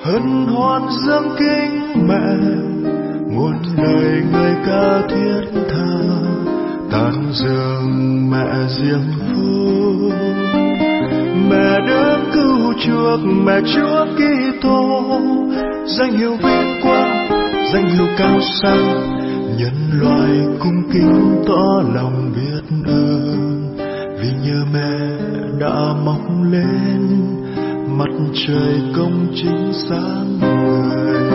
hân hoan dâng kính mẹ, muôn lời người ca thiết tha, tán dương mẹ diêm phúc. Mẹ đấng cứu chuộc, mẹ Chúa Kitô, danh hiệu vinh quang, danh hiệu cao sang, nhân loại cung kính tỏ lòng biết ơn, vì nhờ mẹ đã mọc lên mặt trời công chính sáng người.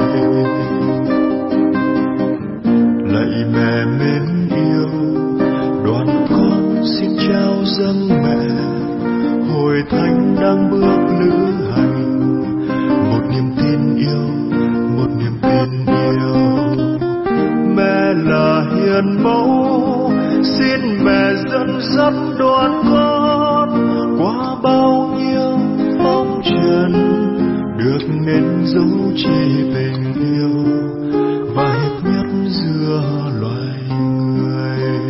Lạy mẹ mến yêu, đoàn con xin trao dâng mẹ, hồi thánh đang bước lữ hành, một niềm tin yêu, một niềm tin yêu. Mẹ là hiền mẫu, xin mẹ dẫn dắt đoàn con qua bao nhiêu phong trần, được nên dấu chỉ tình yêu và hiệp nhất giữa loài người.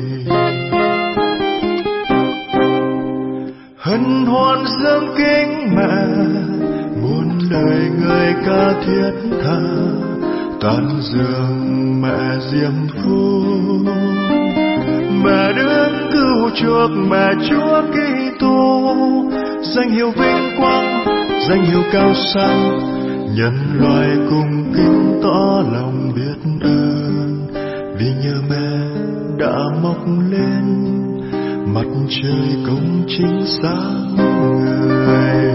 Hân hoan dâng kính mẹ, muôn lời người ca thiết tha, tán dương mẹ diêm phúc. Mẹ đấng cứu chuộc, mẹ Chúa Kitô, danh hiệu vinh quang, danh hiệu cao sang, nhân loại cùng kính tỏ lòng biết ơn, vì nhờ mẹ đã mọc lên mặt trời công chính sáng người.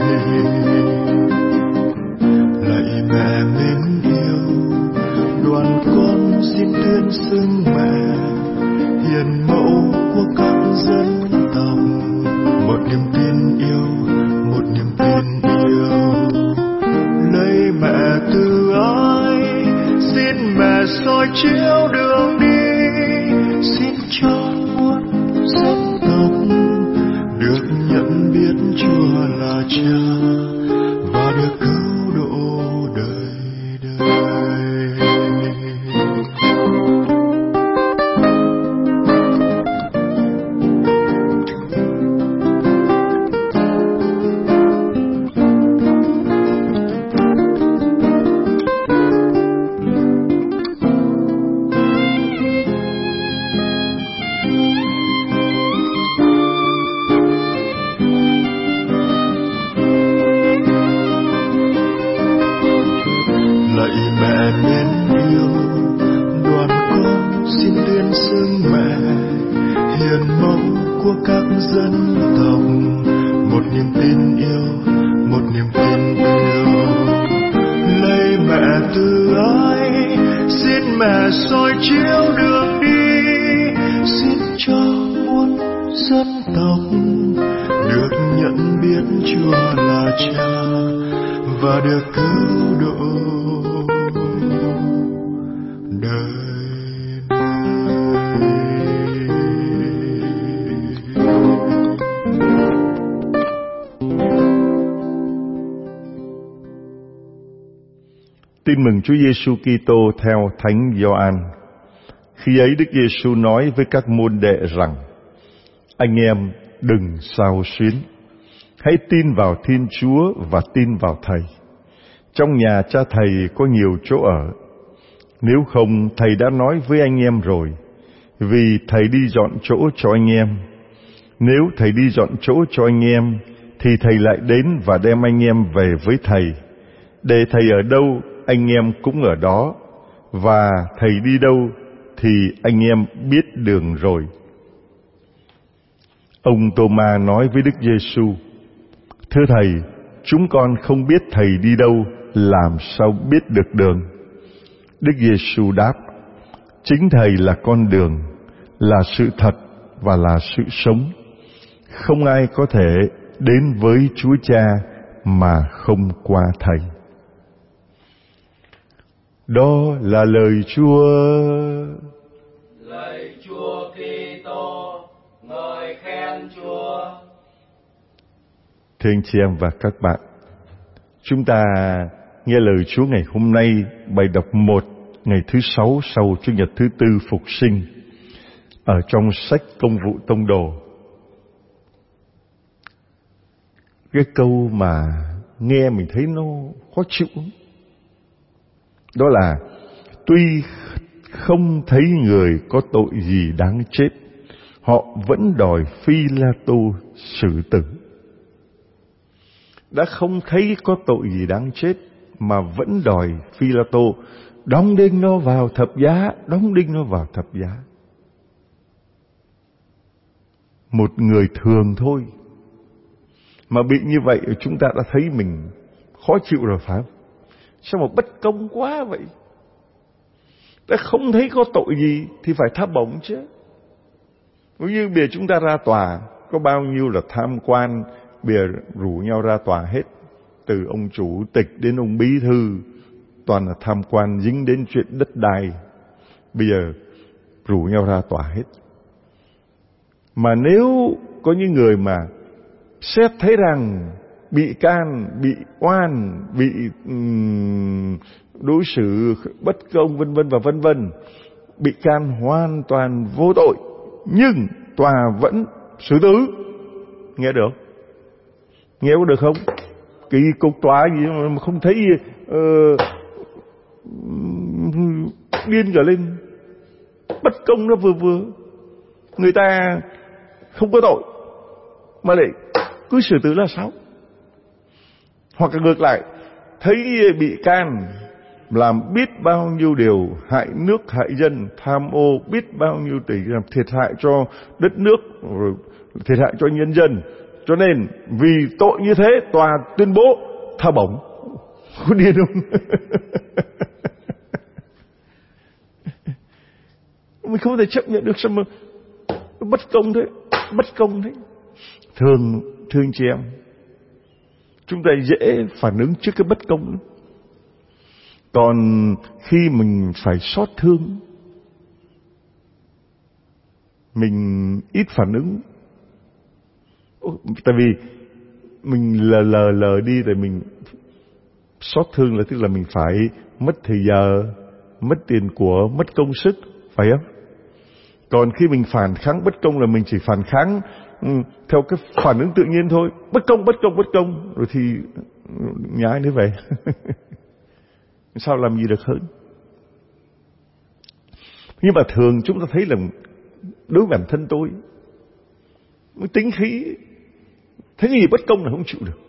Lạy mẹ mến yêu, đoàn con xin tuyên xưng mẹ, hiền mẫu của các dân tộc, một niềm tin yêu, một niềm tin yêu. Lấy mẹ từ ái, xin mẹ soi chiếu đường đi, xin cho muôn dân tộc được nhận biết Chúa là Cha và được cứu độ đời đời. Tin mừng Chúa Giêsu Kitô theo Thánh Gioan. Khi ấy Đức Giêsu nói với các môn đệ rằng: Anh em đừng xao xuyến, hãy tin vào Thiên Chúa và tin vào Thầy. Trong nhà Cha Thầy có nhiều chỗ ở, nếu không Thầy đã nói với anh em rồi, vì Thầy đi dọn chỗ cho anh em. Nếu Thầy đi dọn chỗ cho anh em, thì Thầy lại đến và đem anh em về với Thầy, để Thầy ở đâu anh em cũng ở đó, và Thầy đi đâu thì anh em biết đường rồi. Ông Tô-ma nói với Đức Giêsu: Thưa Thầy, chúng con không biết Thầy đi đâu, làm sao biết được đường? Đức Giêsu đáp: Chính Thầy là con đường, là sự thật và là sự sống. Không ai có thể đến với Chúa Cha mà không qua Thầy. Đó là lời Chúa. Lạy Chúa Kitô, ngợi khen Chúa. Thưa anh chị em và các bạn, chúng ta nghe lời Chúa ngày hôm nay, bài đọc 1 ngày thứ 6 sau Chủ nhật thứ 4 Phục sinh, ở trong sách Công vụ Tông đồ. Cái câu mà nghe mình thấy nó khó chịu, Đó là tuy không thấy người có tội gì đáng chết, họ vẫn đòi Phi-la-tô xử tử. Đã không thấy có tội gì đáng chết mà vẫn đòi Phi-la-tô đóng đinh nó vào thập giá, đóng đinh nó vào thập giá. Một người thường thôi mà bị như vậy, chúng ta đã thấy mình khó chịu rồi phải không? Sao mà bất công quá vậy? Đã không thấy có tội gì thì phải tha bổng chứ. Nếu như bây giờ chúng ta ra tòa, có bao nhiêu là tham quan, bây giờ rủ nhau ra tòa hết. Từ ông chủ tịch đến ông bí thư, toàn là tham quan dính đến chuyện đất đai. Bây giờ rủ nhau ra tòa hết. Mà nếu có những người mà xét thấy rằng bị can, bị oan, bị đối xử bất công vân vân và vân vân, bị can hoàn toàn vô tội, nhưng tòa vẫn xử tử, nghe được? Nghe có được không? Kỳ cục tòa gì mà không thấy điên cả lên. Bất công nó vừa, người ta không có tội mà lại cứ xử tử là sao? Hoặc là ngược lại, thấy bị can làm biết bao nhiêu điều hại nước hại dân, tham ô biết bao nhiêu tỷ, làm thiệt hại cho đất nước, rồi thiệt hại cho nhân dân, cho nên vì tội như thế tòa tuyên bố tha bổng. Có điên không? Mình không thể chấp nhận được, sao mà bất công thế, bất công thế. Thương chị em, chúng ta dễ phản ứng trước cái bất công. Còn khi mình phải xót thương, mình ít phản ứng. Tại vì mình lờ đi, tại mình xót thương là tức là mình phải mất thời giờ, mất tiền của, mất công sức, phải không? Còn khi mình phản kháng bất công là mình chỉ phản kháng theo cái phản ứng tự nhiên thôi. Bất công, rồi thì nhái nữa vậy. Sao làm gì được hơn? Nhưng mà thường chúng ta thấy là đối với bản thân tôi, tính khí, thấy cái gì bất công là không chịu được.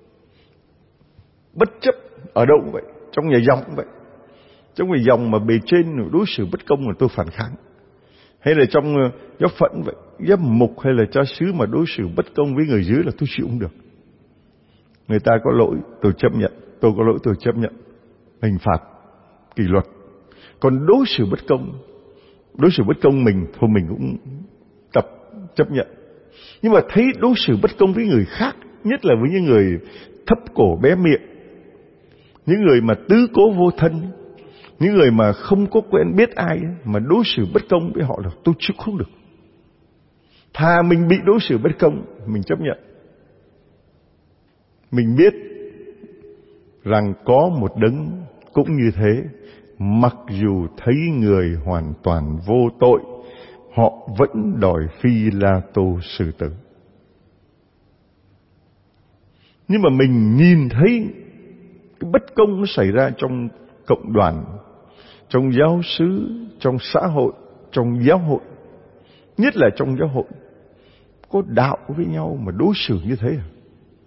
Bất chấp ở đâu cũng vậy, trong nhà dòng cũng vậy. Trong nhà dòng mà bề trên đối xử bất công là tôi phản kháng. Hay là trong giáo phận vậy, giám mục hay là cha xứ mà đối xử bất công với người dưới là tôi chịu không được. Người ta có lỗi tôi chấp nhận, tôi có lỗi tôi chấp nhận hình phạt, kỷ luật. Còn đối xử bất công mình thôi mình cũng tập chấp nhận. Nhưng mà thấy đối xử bất công với người khác, nhất là với những người thấp cổ bé miệng, những người mà tứ cố vô thân, những người mà không có quen biết ai mà đối xử bất công với họ là tôi chịu không được. Thà mình bị đối xử bất công, mình chấp nhận. Mình biết rằng có một đấng cũng như thế, mặc dù thấy người hoàn toàn vô tội, họ vẫn đòi Phi-la-tô xử tử. Nhưng mà mình nhìn thấy cái bất công nó xảy ra trong cộng đoàn, trong giáo xứ, trong xã hội, trong giáo hội, nhất là trong giáo hội, có đạo với nhau mà đối xử như thế à?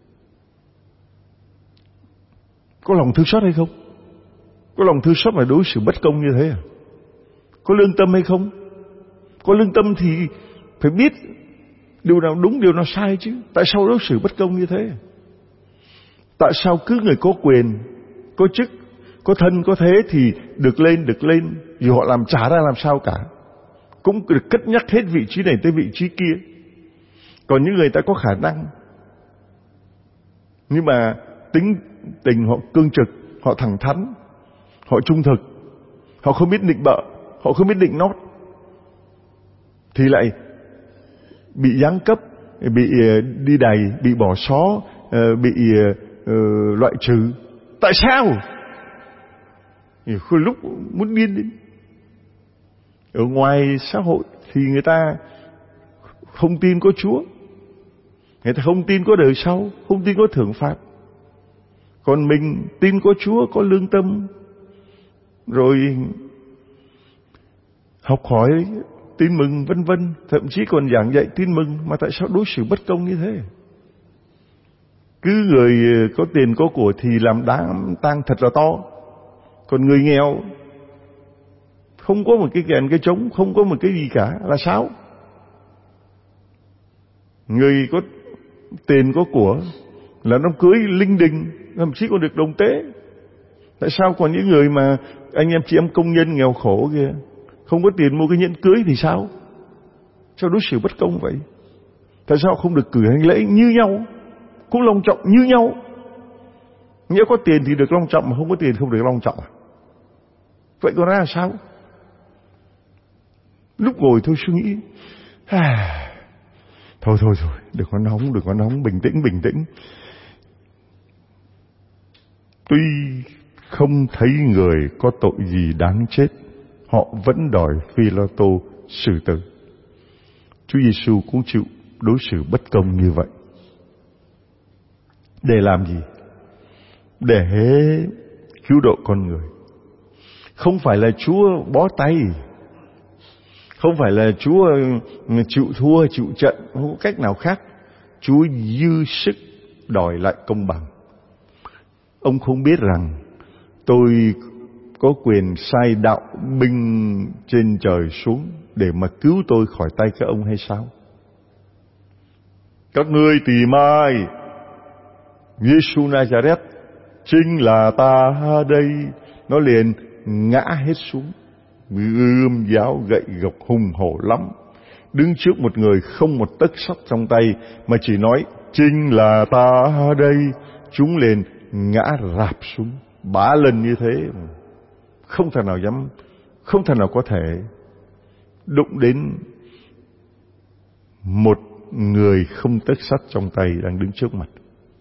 Có lòng thương xót hay không? Có lòng thương xót mà đối xử bất công như thế à? Có lương tâm hay không? Có lương tâm thì phải biết điều nào đúng, điều nào sai chứ. Tại sao đối xử bất công như thế? Tại sao cứ người có quyền, có chức, có thân, có thế thì được lên, dù họ làm chả ra làm sao cả, cũng được cất nhắc hết vị trí này tới vị trí kia. Còn những người ta có khả năng, nhưng mà tính tình họ cương trực, họ thẳng thắn, họ trung thực, họ không biết định bợ, họ không biết định nót, thì lại bị giáng cấp, bị đi đày, bị bỏ xó, bị loại trừ. Tại sao? Khôi lúc muốn điên lên. Ở ngoài xã hội thì người ta không tin có Chúa, người ta không tin có đời sau, không tin có thưởng phạt. Còn mình tin có Chúa, có lương tâm, rồi học hỏi tin mừng vân vân, thậm chí còn giảng dạy tin mừng, mà tại sao đối xử bất công như thế? Cứ người có tiền có của thì làm đám tang thật là to, còn người nghèo không có một cái kèn cái trống, không có một cái gì cả là sao? Người có tiền có của là đám cưới linh đình, thậm chí còn được đồng tế. Tại sao còn những người mà anh em chị em công nhân nghèo khổ kìa, không có tiền mua cái nhẫn cưới thì sao? Sao đối xử bất công vậy? Tại sao không được cử hành lễ như nhau, cũng long trọng như nhau? Nghĩa có tiền thì được long trọng, mà không có tiền không được long trọng à? Vậy còn ra là sao? Lúc ngồi tôi suy nghĩ, thôi, đừng có nóng, bình tĩnh. Tuy không thấy người có tội gì đáng chết, họ vẫn đòi Phi-la-tô xử tử. Chúa Giêsu cũng chịu đối xử bất công như vậy. Để làm gì? Để cứu độ con người. Không phải là Chúa bó tay, không phải là Chúa chịu thua, chịu trận, không có cách nào khác. Chúa dư sức đòi lại công bằng. Ông không biết rằng tôi có quyền sai đạo binh trên trời xuống để mà cứu tôi khỏi tay các ông hay sao? Các ngươi tìm ai? Giêsu Nazareth, chính là ta đây. Nó liền ngã hết xuống, gươm giáo gậy gộc hùng hổ lắm, đứng trước một người không một tấc sắt trong tay, mà chỉ nói chính là ta đây. Chúng liền ngã rạp xuống 3 lần như thế, không thể nào có thể đụng đến một người không tấc sắt trong tay đang đứng trước mặt.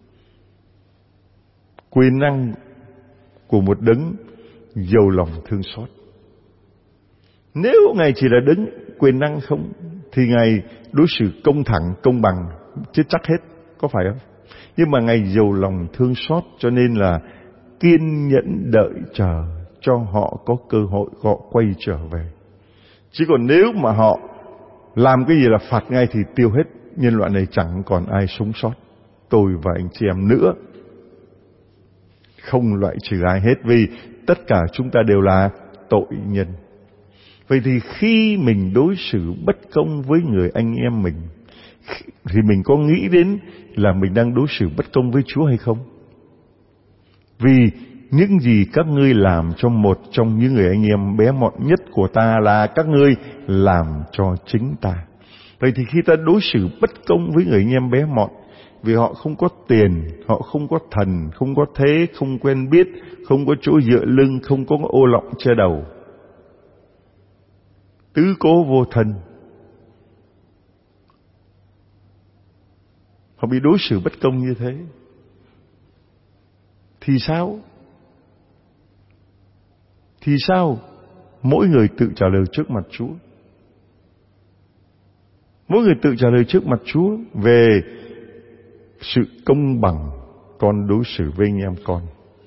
Quyền năng của một đấng giàu lòng thương xót. Nếu Ngài chỉ là đấng quyền năng không, thì Ngài đối xử công thẳng, công bằng, chết chắc hết, có phải không? Nhưng mà Ngài giàu lòng thương xót, cho nên là kiên nhẫn đợi chờ cho họ có cơ hội họ quay trở về. Chứ còn nếu mà họ làm cái gì là phạt ngay thì tiêu hết, nhân loại này chẳng còn ai sống sót. Tôi và anh chị em nữa, không loại trừ ai hết, vì tất cả chúng ta đều là tội nhân. Vậy thì khi mình đối xử bất công với người anh em mình, thì mình có nghĩ đến là mình đang đối xử bất công với Chúa hay không? Vì những gì các ngươi làm cho một trong những người anh em bé mọn nhất của ta là các ngươi làm cho chính ta. Vậy thì khi ta đối xử bất công với người anh em bé mọn, vì họ không có tiền, họ không có thần, không có thế, không quen biết, không có chỗ dựa lưng, không có ô lọng che đầu, tứ cố vô thân, họ bị đối xử bất công như thế, thì sao? Thì sao? Mỗi người tự trả lời trước mặt Chúa. Mỗi người tự trả lời trước mặt Chúa về sự công bằng con đối xử với anh em con,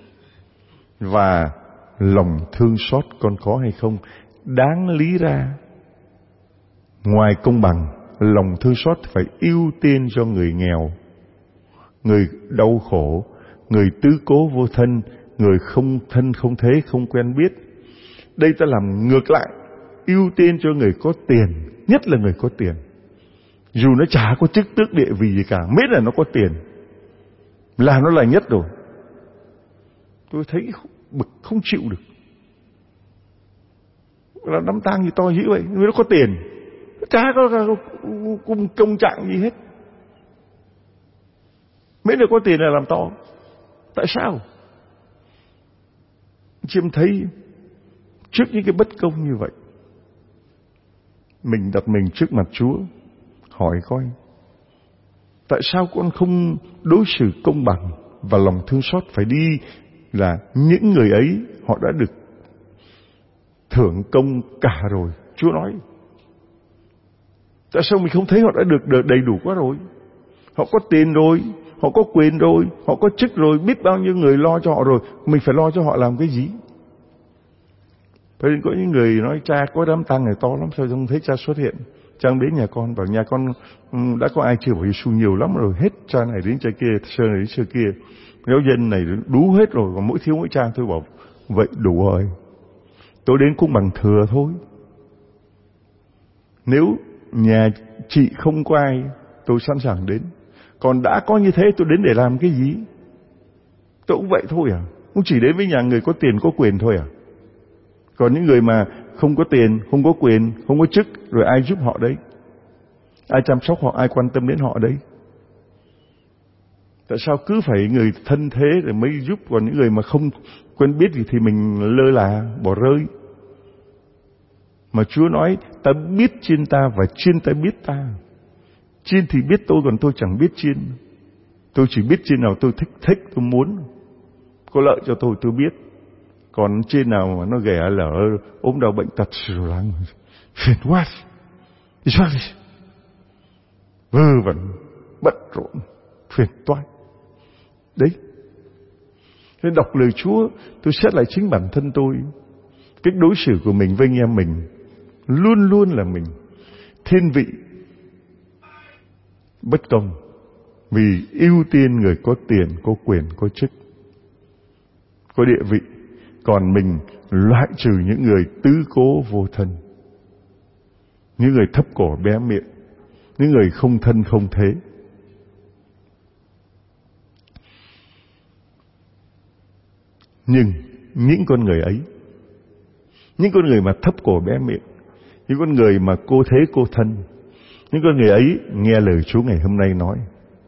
và lòng thương xót con có hay không. Đáng lý ra, ngoài công bằng, lòng thương xót phải ưu tiên cho người nghèo, người đau khổ, người tứ cố vô thân, người không thân không thế, không quen biết. Đây ta làm ngược lại, ưu tiên cho người có tiền, nhất là người có tiền. Dù nó chả có chức tước địa vị gì cả, miễn là nó có tiền là nó là nhất rồi. Tôi thấy bực không chịu được. Là đám tang gì to dữ vậy, vì nó có tiền, nó chả có công trạng gì hết, miễn là có tiền là làm to. Tại sao? Chị em thấy trước những cái bất công như vậy, mình đặt mình trước mặt Chúa, hỏi coi, tại sao con không đối xử công bằng và lòng thương xót phải đi là những người ấy họ đã được thưởng công cả rồi. Chúa nói, tại sao mình không thấy họ đã được đầy đủ quá rồi? Họ có tiền rồi, họ có quyền rồi, họ có chức rồi, biết bao nhiêu người lo cho họ rồi, mình phải lo cho họ làm cái gì? Bởi vì có những người nói cha có đám tang này to lắm, sao không thấy cha xuất hiện? Cha đến nhà con, bảo nhà con đã có ai chưa? Bảo Giêsu nhiều lắm rồi, hết cha này đến cha kia, sơ này đến sơ kia, giáo dân này đủ hết rồi, còn mỗi thiếu mỗi cha. Tôi bảo vậy đủ rồi, tôi đến cũng bằng thừa thôi. Nếu nhà chị không có ai, tôi sẵn sàng đến. Còn đã có như thế tôi đến để làm cái gì? Tôi cũng vậy thôi à? Cũng chỉ đến với nhà người có tiền có quyền thôi à? Còn những người mà không có tiền, không có quyền, không có chức, rồi ai giúp họ đấy? Ai chăm sóc họ, ai quan tâm đến họ đấy? Tại sao cứ phải người thân thế rồi mới giúp, còn những người mà không quen biết gì thì mình lơ là, bỏ rơi? Mà Chúa nói ta biết chiên ta và chiên ta biết ta. Chiên thì biết tôi, còn tôi chẳng biết chiên. Tôi chỉ biết chiên nào tôi thích, tôi muốn, có lợi cho tôi biết. Còn chiên nào mà nó ghẻ lở, ốm đau bệnh tật rồi lắm, phiền quá, vơ vẩn, bận rộn, phiền toái. Đấy. Nên đọc lời Chúa, tôi xét lại chính bản thân tôi. Cách đối xử của mình với anh em mình luôn luôn là mình thiên vị bất công, vì ưu tiên người có tiền, có quyền, có chức, có địa vị. Còn mình loại trừ những người tứ cố vô thân, những người thấp cổ bé miệng, những người không thân không thế. Nhưng những con người ấy, những con người mà thấp cổ bé miệng, những con người mà cô thế cô thân, những con người ấy nghe lời Chúa ngày hôm nay nói.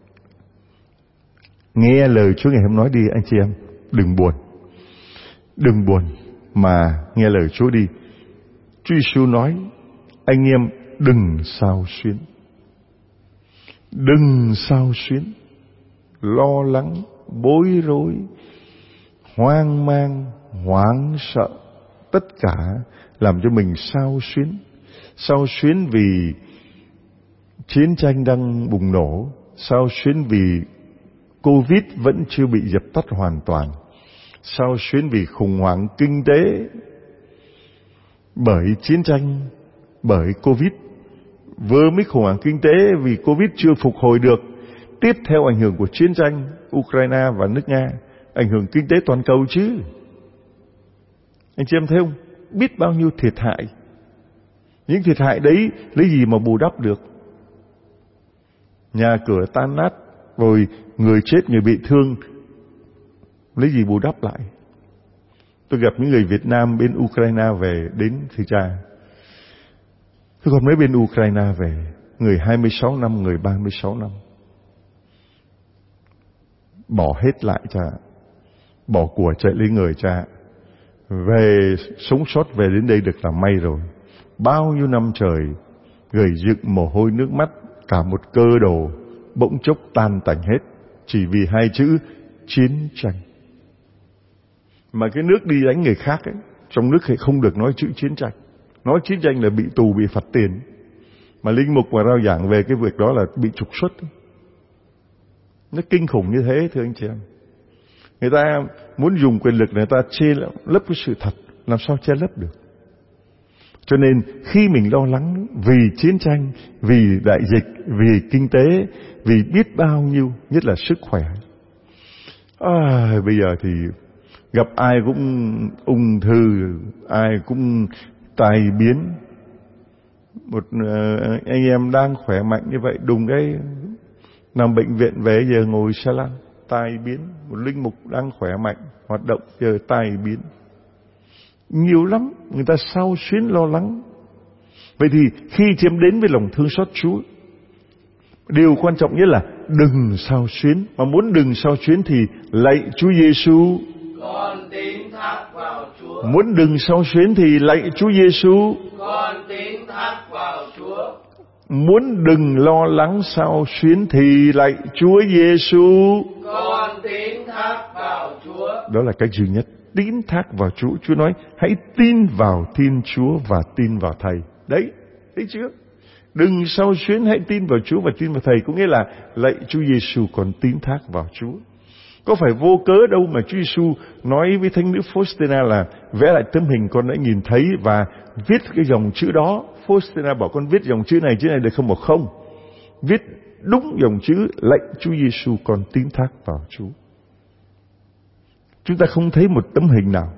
Nghe lời Chúa ngày hôm nói đi anh chị em. Đừng buồn. Đừng buồn mà nghe lời Chúa đi. Chúa Giêsu nói anh em đừng xao xuyến. Đừng xao xuyến, lo lắng, bối rối, hoang mang, hoảng sợ, tất cả làm cho mình xao xuyến. Xao xuyến vì chiến tranh đang bùng nổ, xao xuyến vì Covid vẫn chưa bị dập tắt hoàn toàn, xao xuyến vì khủng hoảng kinh tế, bởi chiến tranh, bởi Covid. Vừa mới khủng hoảng kinh tế vì Covid chưa phục hồi được, tiếp theo ảnh hưởng của chiến tranh Ukraine và nước Nga, ảnh hưởng kinh tế toàn cầu chứ. Anh chị em thấy không? Biết bao nhiêu thiệt hại. Những thiệt hại đấy lấy gì mà bù đắp được? Nhà cửa tan nát, rồi người chết, người bị thương, lấy gì bù đắp lại? Tôi gặp những người Việt Nam bên Ukraine về đến thì cha. Tôi còn mấy bên Ukraine về, người 26 năm, người 36 năm. Bỏ hết lại cha, bỏ của chạy lấy người cha. Về sống sót về đến đây được là may rồi. Bao nhiêu năm trời gầy dựng mồ hôi nước mắt, cả một cơ đồ bỗng chốc tan tành hết, chỉ vì hai chữ chiến tranh. Mà cái nước đi đánh người khác ấy, trong nước thì không được nói chữ chiến tranh. Nói chiến tranh là bị tù, bị phạt tiền. Mà linh mục và rao giảng về cái việc đó là bị trục xuất. Nó kinh khủng như thế thưa anh chị em. Người ta muốn dùng quyền lực, người ta che lấp cái sự thật, làm sao che lấp được? Cho nên khi mình lo lắng vì chiến tranh, vì đại dịch, vì kinh tế, vì biết bao nhiêu, nhất là sức khỏe. Bây giờ thì gặp ai cũng ung thư, ai cũng tai biến. Một anh em đang khỏe mạnh như vậy, đùng cái nằm bệnh viện về, giờ ngồi xe lăn, tai biến. Một linh mục đang khỏe mạnh, hoạt động, giờ tai biến. Nhiều lắm, người ta xao xuyến lo lắng. Vậy thì khi chiếm đến với lòng thương xót Chúa, điều quan trọng nhất là đừng xao xuyến. Mà muốn đừng xao xuyến thì lạy Chúa Giêsu, con tín thác vào Chúa. Muốn đừng xao xuyến thì lạy Chúa Giêsu, con tín thác vào Chúa. Muốn đừng lo lắng xao xuyến thì lạy Chúa Giêsu, con tín thác vào Chúa. Đó là cách duy nhất. Tín thác vào Chúa. Chúa nói hãy tin vào Thiên Chúa và tin vào Thầy. Đấy, thấy chưa? Đừng xao xuyến, hãy tin vào Chúa và tin vào Thầy. Có nghĩa là lạy Chúa Giêsu, còn tín thác vào Chúa. Có phải vô cớ đâu mà Chúa Giêsu nói với thánh nữ Faustina là vẽ lại tấm hình con đã nhìn thấy và viết cái dòng chữ đó. Faustina bảo con viết dòng chữ này được không? Bảo không. Viết đúng dòng chữ lạy Chúa Giêsu, con tín thác vào Chúa. Chúng ta không thấy một tấm hình nào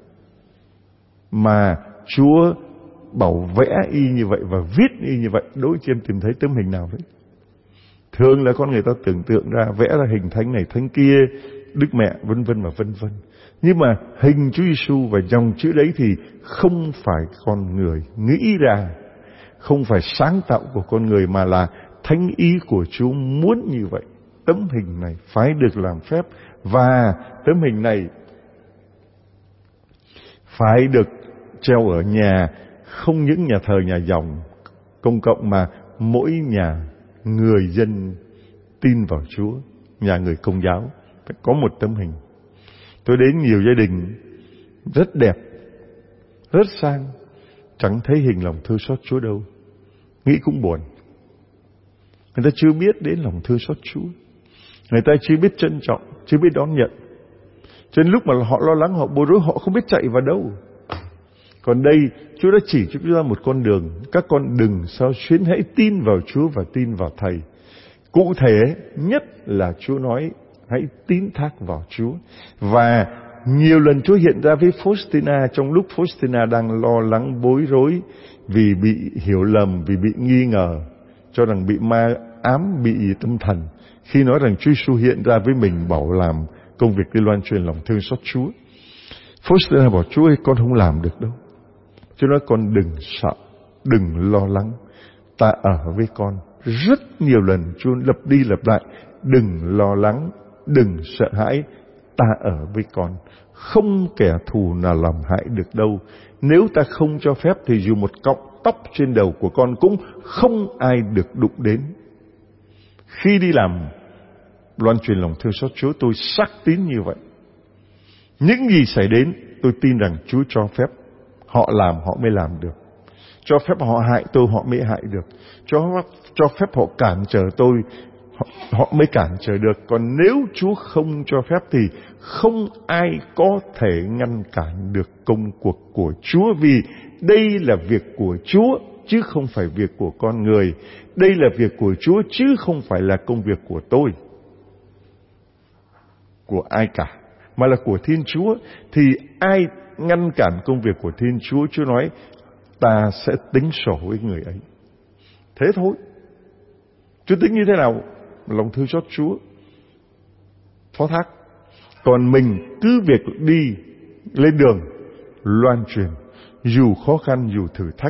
mà Chúa bảo vẽ y như vậy và viết y như vậy. Đôi chị em tìm thấy tấm hình nào đấy? Thường là con người ta tưởng tượng ra, vẽ ra hình thánh này thánh kia, Đức Mẹ vân vân và vân vân. Nhưng mà hình Chúa Giêsu và dòng chữ đấy thì không phải con người nghĩ ra, không phải sáng tạo của con người, mà là thánh ý của Chúa muốn như vậy. Tấm hình này phải được làm phép, và tấm hình này phải được treo ở nhà, không những nhà thờ nhà dòng công cộng mà mỗi nhà người dân tin vào Chúa, nhà người Công giáo phải có một tấm hình. Tôi đến nhiều gia đình rất đẹp, rất sang, chẳng thấy hình lòng thương xót Chúa đâu. Nghĩ cũng buồn. Người ta chưa biết đến lòng thương xót Chúa, người ta chưa biết trân trọng, chưa biết đón nhận. Cho nên lúc mà họ lo lắng, họ bối rối, họ không biết chạy vào đâu. Còn đây Chúa đã chỉ cho chúng ta một con đường. Các con đừng sao xuyến, hãy tin vào Chúa và tin vào Thầy. Cụ thể nhất là Chúa nói hãy tín thác vào Chúa. Và nhiều lần Chúa hiện ra với Faustina trong lúc Faustina đang lo lắng bối rối vì bị hiểu lầm, vì bị nghi ngờ, cho rằng bị ma ám, bị tâm thần. Khi nói rằng Chúa Giêsu hiện ra với mình bảo làm công việc đi loan truyền lòng thương xót Chúa, Faustina bảo Chúa ơi, con không làm được đâu. Chúa nói con đừng sợ, đừng lo lắng, ta ở với con. Rất nhiều lần Chúa lặp đi lặp lại, đừng lo lắng, đừng sợ hãi, ta ở với con. Không kẻ thù nào làm hại được đâu. Nếu ta không cho phép thì dù một cọng tóc trên đầu của con cũng không ai được đụng đến. Khi đi làm loan truyền lòng thương xót Chúa, tôi xác tín như vậy. Những gì xảy đến, tôi tin rằng Chúa cho phép. Họ làm họ mới làm được. Cho phép họ hại tôi họ mới hại được. Cho phép họ cản trở tôi họ mới cản trở được. Còn nếu Chúa không cho phép thì không ai có thể ngăn cản được công cuộc của Chúa. Vì đây là việc của Chúa chứ không phải việc của con người. Đây là việc của Chúa chứ không phải là công việc của tôi, của ai cả, mà là của Thiên Chúa. Thì ai ngăn cản công việc của Thiên Chúa, Chúa nói ta sẽ tính sổ với người ấy. Thế thôi. Chúa tính như thế nào? Lòng thương xót Chúa phó thác. Còn mình cứ việc đi lên đường loan truyền, dù khó khăn dù thử thách.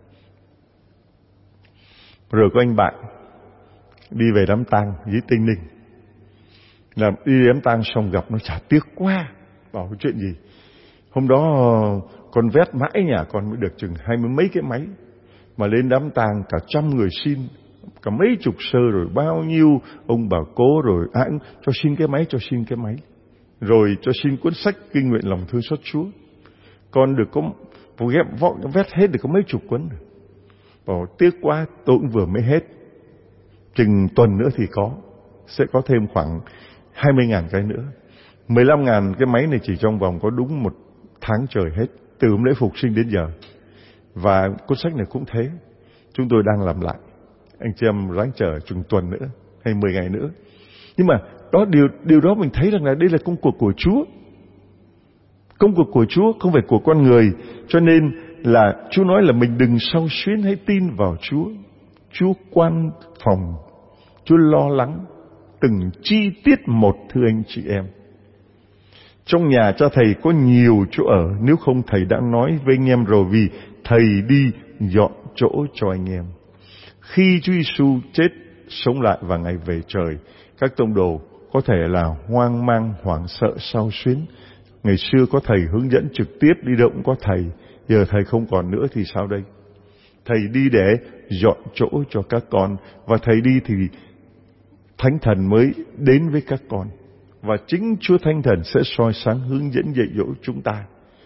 Rồi có anh bạn đi về đám tang dưới Tây Ninh, là đi đám tang xong gặp nó chả tiếc quá. Bảo chuyện gì? Hôm đó con vét mãi nhà con mới được chừng 20 mấy cái máy, mà lên đám tang cả 100 người xin, cả mấy chục sơ, rồi bao nhiêu ông bà cố, rồi ai cũng cho xin cái máy, cho xin cái máy, rồi cho xin cuốn sách kinh nguyện lòng thương xót Chúa. Con được có vét hết được có mấy chục cuốn. Bảo tiếc quá, tôi cũng vừa mới hết, chừng tuần nữa thì sẽ có thêm khoảng 20.000 cái nữa. 15.000 cái máy này chỉ trong vòng có đúng 1 tháng trời hết, từ hôm lễ phục sinh đến giờ. Và cuốn sách này cũng thế. Chúng tôi đang làm lại. Anh chị em ráng chờ chừng tuần nữa hay 10 ngày nữa. Nhưng mà điều đó mình thấy rằng là đây là công cuộc của Chúa. Công cuộc của Chúa không phải của con người. Cho nên là Chúa nói là mình đừng sao xuyến, hãy tin vào Chúa. Chúa quan phòng, Chúa lo lắng từng chi tiết một, thưa anh chị em. Trong nhà cha thầy có nhiều chỗ ở, nếu không thầy đã nói với anh em rồi, vì thầy đi dọn chỗ cho anh em. Khi Chúa Giêsu chết sống lại và ngày về trời, các tông đồ có thể là hoang mang hoảng sợ xao xuyến. Ngày xưa có thầy hướng dẫn trực tiếp, đi đâu cũng có thầy. Giờ thầy không còn nữa thì sao đây? Thầy đi để dọn chỗ cho các con, và thầy đi thì Thánh Thần mới đến với các con, và chính Chúa Thánh Thần sẽ soi sáng, hướng dẫn, dạy dỗ chúng ta.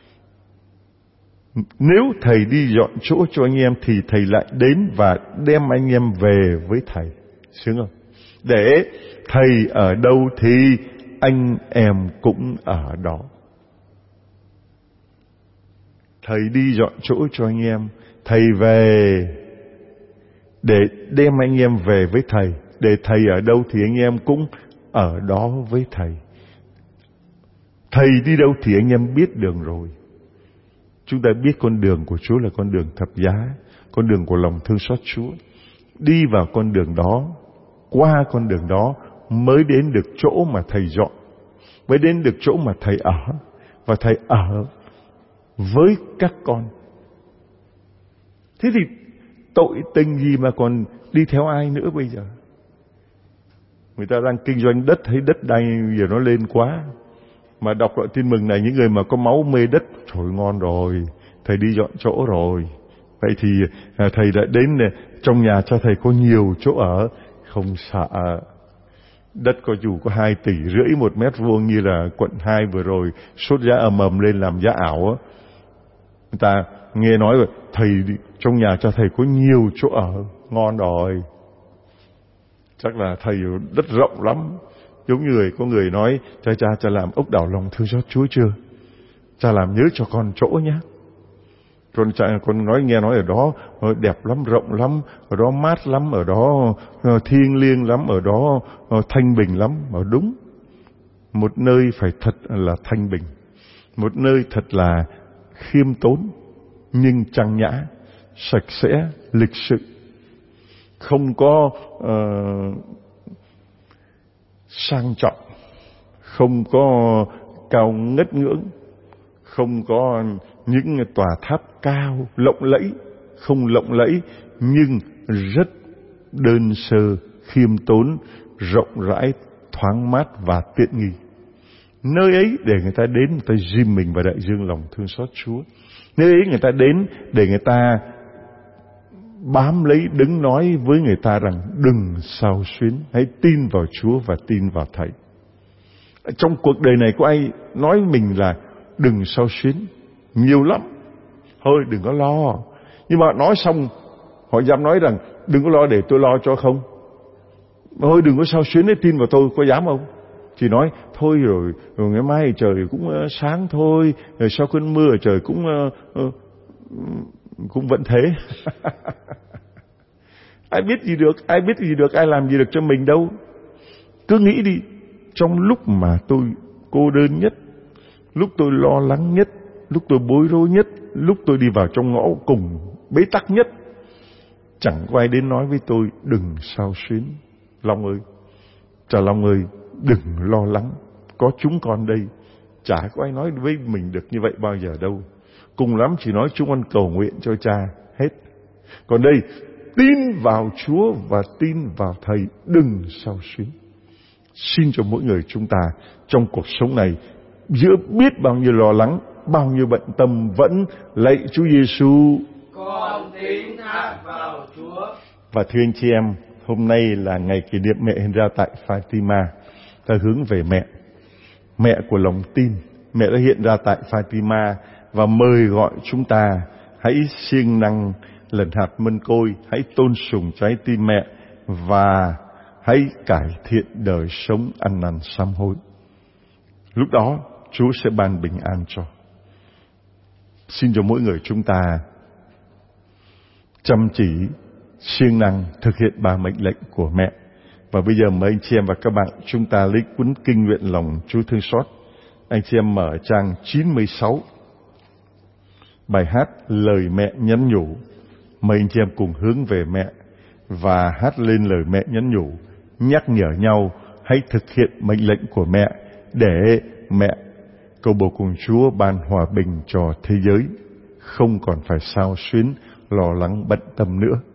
Nếu thầy đi dọn chỗ cho anh em thì thầy lại đến và đem anh em về với thầy. Sướng không? Để thầy ở đâu thì anh em cũng ở đó. Thầy đi dọn chỗ cho anh em. Thầy về để đem anh em về với Thầy. Để Thầy ở đâu thì anh em cũng ở đó với Thầy. Thầy đi đâu thì anh em biết đường rồi. Chúng ta biết con đường của Chúa là con đường thập giá, con đường của lòng thương xót Chúa. Đi vào con đường đó, qua con đường đó mới đến được chỗ mà Thầy dọn, mới đến được chỗ mà Thầy ở. Và Thầy ở với các con. Thế thì tội tình gì mà còn đi theo ai nữa bây giờ? Người ta đang kinh doanh đất, thấy đất đai giờ nó lên quá. Mà đọc lại tin mừng này, những người mà có máu mê đất, trời ngon rồi, Thầy đi dọn chỗ rồi. Vậy thì Thầy đã đến trong nhà cho Thầy có nhiều chỗ ở. Không sợ. Đất có dù có 2,5 tỷ một mét vuông như là quận 2 vừa rồi sốt giá ầm lên làm giá ảo á. Người ta nghe nói rồi, Thầy trong nhà cho Thầy có nhiều chỗ ở, ngon rồi. Chắc là Thầy đất rộng lắm. Giống như có người nói, cha làm ốc đảo lòng thương xót Chúa chưa? Cha làm nhớ cho con chỗ nhé. Con nghe nói ở đó đẹp lắm, rộng lắm, ở đó mát lắm, ở đó thiêng liêng lắm, ở đó thanh bình lắm. Mà đúng, một nơi phải thật là thanh bình, một nơi thật là khiêm tốn nhưng trang nhã, sạch sẽ, lịch sự, không có sang trọng, không có cao ngất ngưỡng, không có những tòa tháp cao lộng lẫy, không lộng lẫy nhưng rất đơn sơ, khiêm tốn, rộng rãi, thoáng mát và tiện nghi. Nơi ấy để người ta đến, người ta dìm mình vào đại dương lòng thương xót Chúa. Nơi ấy người ta đến để người ta bám lấy, đứng nói với người ta rằng đừng xao xuyến, hãy tin vào Chúa và tin vào Thầy. Trong cuộc đời này có ai nói mình là đừng xao xuyến? Nhiều lắm. Thôi đừng có lo. Nhưng mà nói xong họ dám nói rằng đừng có lo để tôi lo cho không? Thôi đừng có xao xuyến để tin vào tôi, có dám không? Chỉ nói thôi rồi ngày mai trời cũng sáng thôi, rồi sau cơn mưa trời cũng vẫn thế. Ai biết gì được, ai làm gì được cho mình đâu. Cứ nghĩ đi, trong lúc mà tôi cô đơn nhất, lúc tôi lo lắng nhất, lúc tôi bối rối nhất, lúc tôi đi vào trong ngõ cùng bế tắc nhất, chẳng có ai đến nói với tôi đừng xao xuyến. Long ơi, Cha Long ơi, đừng lo lắng, có chúng con đây. Chả có ai nói với mình được như vậy bao giờ đâu. Cùng lắm chỉ nói chúng con cầu nguyện cho Cha hết. Còn đây, tin vào Chúa và tin vào Thầy, đừng xao xuyến. Xin cho mỗi người chúng ta trong cuộc sống này, giữa biết bao nhiêu lo lắng, bao nhiêu bận tâm, vẫn lạy Chúa Giêsu, con tín thác vào Chúa. Và thưa anh chị em, hôm nay là ngày kỷ niệm mẹ hiện ra tại Fatima. Ta hướng về mẹ, mẹ của lòng tin. Mẹ đã hiện ra tại Fatima và mời gọi chúng ta hãy siêng năng lần hạt mân côi, hãy tôn sùng trái tim mẹ và hãy cải thiện đời sống ăn năn sám hối. Lúc đó Chúa sẽ ban bình an cho. Xin cho mỗi người chúng ta chăm chỉ, siêng năng thực hiện 3 mệnh lệnh của mẹ. Và bây giờ mời anh chị em và các bạn chúng ta lấy cuốn kinh nguyện lòng Chúa thương xót. Anh chị em mở trang 96, bài hát Lời Mẹ nhắn nhủ. Mời anh chị em cùng hướng về mẹ và hát lên lời mẹ nhắn nhủ, nhắc nhở nhau hãy thực hiện mệnh lệnh của mẹ để mẹ cầu bầu cùng Chúa ban hòa bình cho thế giới, không còn phải xao xuyến, lo lắng bận tâm nữa.